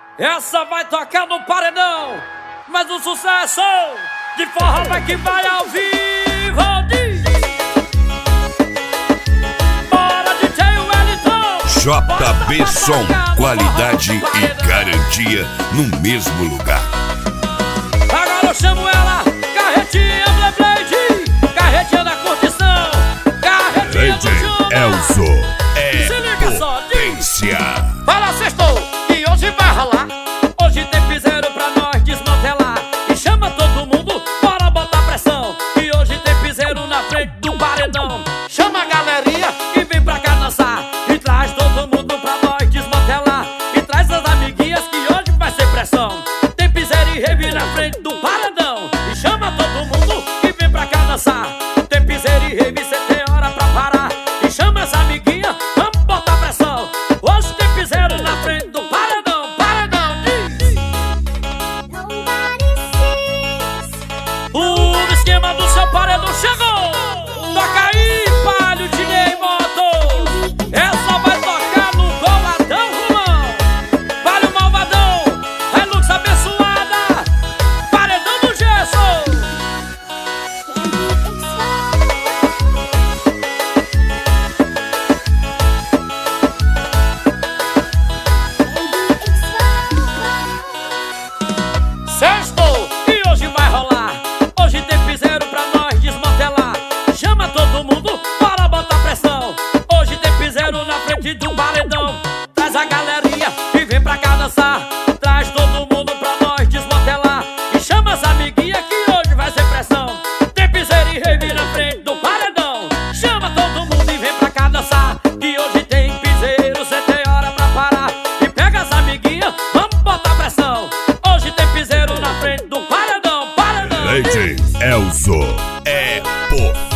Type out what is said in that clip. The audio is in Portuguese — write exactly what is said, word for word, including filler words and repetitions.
Essa vai tocar no paredão, mas o sucesso de forró vai que vai ao vivo. Bora, D J Wellington. J B Som, qualidade e garantia no mesmo lugar. Agora eu chamo ela, Carretinha Blade, Carretinha da curtição, Carretinha do jogo. Elzo é Se liga só, potência. Fala, sextou, e hoje vai rolar. Hoje tem piseiro pra nós desmantelar. E chama todo mundo, bora botar pressão. E hoje tem piseiro na frente do paredão. Chama a galerinha e vem pra cá dançar. E traz todo mundo pra nós desmantelar. E traz as amiguinhas que hoje vai ser pressão. Tem piseiro e rave na frente do paredão. E chama todo mundo e vem pra cá dançar. Tem piseiro e rave, cê tem hora pra parar. E chama essa amiguinha, vamos botar pressão. Hoje tem piseiro na frente do paredão. Paredão, diz. O esquema do seu paredão chegou. Toca aí, palho, D J Moto. Essa vai tocar no boladão, Romão. Palho malvadão, Relux abençoada, paredão do gesso. Sextou, e hoje vai rolar. Hoje tem piseiro pra nós desmantelar. Chama todo mundo, bora botar pressão. Hoje tem piseiro na frente do paredão. Traz a galerinha e vem pra cá dançar. Traz todo mundo pra nós desmantelar. E chama as amiguinhas que hoje vai ser pressão. Tem piseiro e rave na frente do paredão. Chama todo mundo e vem pra cá dançar. Que hoje tem piseiro, cê tem hora pra parar. E pega as amiguinhas, vamos botar pressão. Hoje tem piseiro na frente do paredão. Paredão. D J Elzo é potência.